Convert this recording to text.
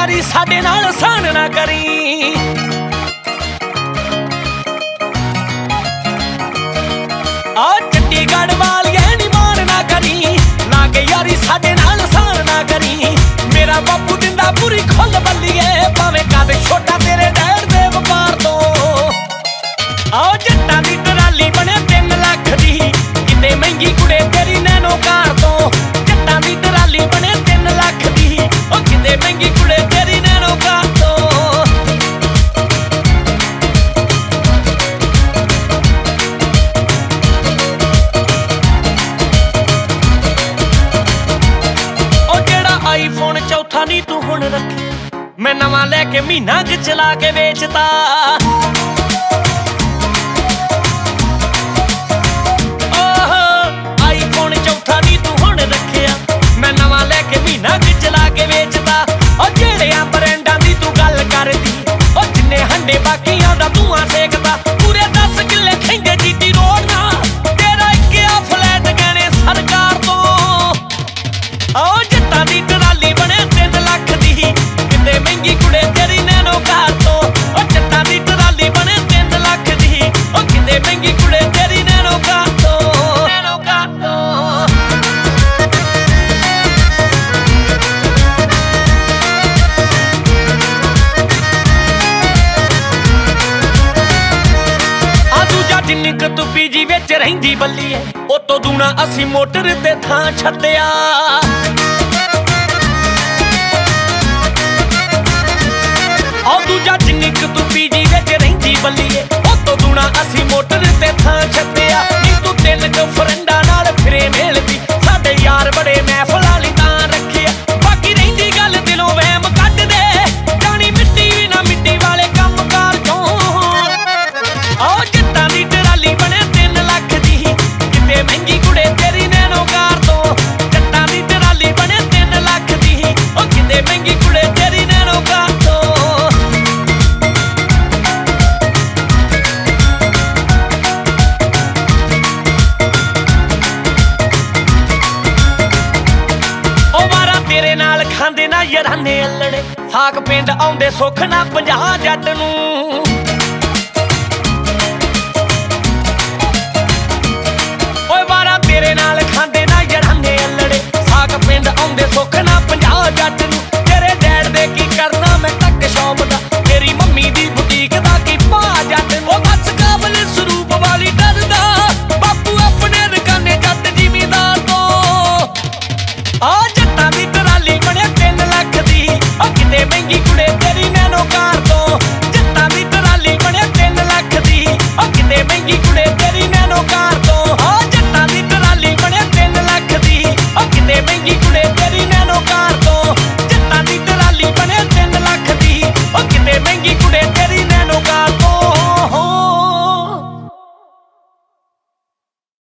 ਯਾਰੀ ਸਾਡੇ ਨਾਲ ਸਾਨ ਨਾ ਕਰੀ। ਆ ਚੰਡੀਗੜ੍ਹ ਵਾਲੀਏ ਨੀ ਮਾਨ ਨਾ ਕਰੀ, ਲਾਗੇ ਯਾਰੀ ਸਾਡੇ ਨਾਲ ਸਾਨ ਨਾ ਕਰੀ। ਮੇਰਾ ਬਾਪੂ ਦਿੰਦਾ ਪੂਰੀ ਖੁੱਲ ਬੱਲੀਏ, ਭਾਵੇਂ ਕੱਦ ਛੋਟਾ ਤੇਰੇ ਡੈਡ ਦੇ ਵਪਾਰ ਤੋਂ। ਆਓ ਜੱਟਾਂ ਦੀ ਟਰਾਲੀ ਬਣੇ 3 ਲੱਖ ਦੀ, ਕਿਤੇ ਮਹਿੰਗੀ ਕੁੜੇ ਤੇਰੀ ਨੈਨੋ ਕਾਰ ਤੋਂ। ਜੱਟਾਂ ਦੀ ਟਰਾਲੀ ਬਣੇ 3 ਲੱਖ ਦੀ, ਉਹ ਕਿਤੇ ਮਹਿੰਗੀ ਕੁੜੇ ਤੇਰੀ ਨੈਨੋ ਕਾਰ ਤੋਂ। ਉਹ ਜਿਹੜਾ ਆਈਫੋਨ ਚੌਥਾ ਨੀ ਤੂੰ ਹੁਣ ਰੱਖਿਆ, ਮੈਂ ਨਵਾਂ ਲੈ ਕੇ ਮਹੀਨਾ ਕੁ ਚਲਾ ਕੇ ਵੇਚਤਾ। ਮਹੀਨਾ ਕਿ ਚਲਾ ਕੇ ਵੇਚਦਾ। ਉਹ ਜਿਹੜਿਆਂ ਬ੍ਰਾਂਡਾਂ ਦੀ ਤੂੰ ਗੱਲ ਕਰਦੀ, ਉਹ ਜਿੰਨੇ ਹੰਡੇ ਬਾਕੀਆਂ ਦਾ ਧੂਆਂ ਸੇਕਦਾ। ਪੂਰੇ 10 ਕਿੱਲੇ ਖੈਂਦੇ ਜੀਟੀ ਰੋਡ ਨਾ, ਤੇਰਾ ਇੱਕ ਆ ਫਲੈਟ ਗਹਿਣੇ ਸਰਕਾਰ ਤੋਂ। ਆਓ ਜੱਟਾਂ ਦੀ ਟਰਾਲੀ ਬਣੇ 3 ਲੱਖ ਦੀ, ਕਿਤੇ ਮਹਿੰਗੀ ਕੁੜੇ ਤੇਰੀ ਨੈਨੋ ਕਾਰ ਤੋਂ। ਉਹ ਜੱਟਾਂ ਦੀ ਟਰਾਲੀ ਬਣੇ 3 ਲੱਖ ਦੀ, ਉਹ ਕਿਤੇ ਮਹਿੰਗੀ ਕੁੜੇ ਤੇਰੀ ਨੈਨੋ ਕਾਰ ਤੋਂ। ਨੈਨੋ ਕਾਰ ਤੋਂ ਜਿੰਨੀ ਕੁ ਤੂੰ ਪੀਜੀ ਵਿੱਚ ਰਹਿੰਦੀ ਬੱਲੀਏ, ਉਹ ਤੋਂ ਦੂਣਾ ਅਸੀਂ ਮੋਟਰ ਤੇ ਥਾਂ ਛੱਡਿਆ। ਉਹ ਦੂਜਾ ਜਿੰਨੀ ਕੁ ਤੂੰ ਪੀਜੀ ਵਿੱਚ ਰਹਿੰਦੀ ਬੱਲੀਏ, ਉਹ ਤੋਂ ਦੂਣਾ ਅਸੀਂ ਮੋਟਰ ਤੇ ਥਾਂ ਛੱਡਿਆ। ਨੀ ਤੂੰ 3 ਕੁ ਫਰੈਂਡਾਂ ਨਾਲ ਫਿਰੇ ਮੇਲਦੀ, ਸਾਡੇ ਯਾਰ ਬੜੇ ਮਹਿਫਲਾਂ ਲਈ ਤਾਂ ਰੱਖਿਆ। ਬਾਕੀ ਰਹਿੰਦੀ ਗੱਲ ਦਿਲੋਂ ਵਹਿਮ ਕੱਢ ਦੇ, ਜਾਣੀ ਮਿੱਟੀ ਵੀ ਨਾ ਮਿੱਟੀ ਵਾਲੇ ਕੰਮ ਕਾਰ ਚੋਂ। ਆਓ ਜੱਟਾਂ ਦੀ ਟਰਾਲੀ ਬਣੇ 3 ਲੱਖ ਦੀ, ਕਿਤੇ ਮਹਿੰਗੀ ਕੁੜੇ ਤੇਰੀ ਨੈਨੋ ਕਾਰ ਤੋਂ। ਜੱਟਾਂ ਦੀ ਟਰਾਲੀ ਬਣੇ 3 ਲੱਖ ਦੀ, ਉਹ ਕਿਤੇ ਮਹਿੰਗੀ ਕੁੜੇ ਤੇਰੀ ਨੈਨੋ ਕਾਰ ਤੋਂ। ਉਹ ਵਾਰਾ ਤੇਰੇ ਨਾਲ ਖਾਂਦੇ ਨਾ ਯਾਰਾਨੇ ਅਲੜੇ, ਸਾਕ ਪਿੰਡ ਆਉਂਦੇ ਸੁੱਖ ਨਾ 50 ਜੱਟ ਨੂੰ। ਤੇਰੇ ਨਾਲ ਖਾਂਦੇ ਨਾ ਯਾਰਾਨੇ ਅਲੜੇ, ਸਾਕ ਪਿੰਡ ਆਉਂਦੇ ਸੁੱਖ ਨਾ 50 ਜੱਟ ਨੂੰ। ਤੇਰੇ ਡੈਡ ਦੇ ਕੀ ਕਰਨਾ ਮੈਂ ਤੱਕ ਸ਼ੌਪ ਦਾ,